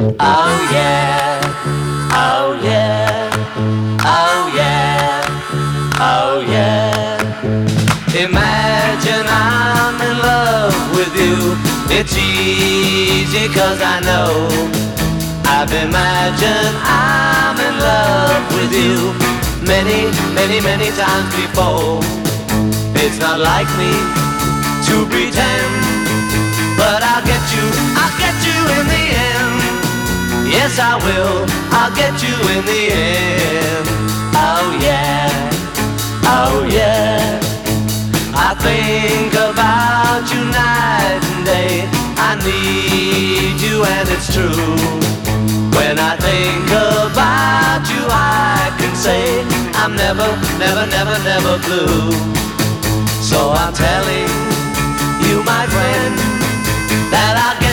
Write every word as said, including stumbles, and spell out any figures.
Oh yeah, oh yeah, oh yeah, oh yeah. Imagine I'm in love with you. It's easy 'cause I know I've imagined I'm in love with you many, many, many times before. It's not like me to pretend, but I'll get you, I'll get you in the end. Yes, I will, I'll get you in the end. Oh yeah, oh yeah. I think about you night and day. I need you and it's true. When I think about you, I can say I'm never, never, never, never blue. So I'm telling you, my friend, that I'll get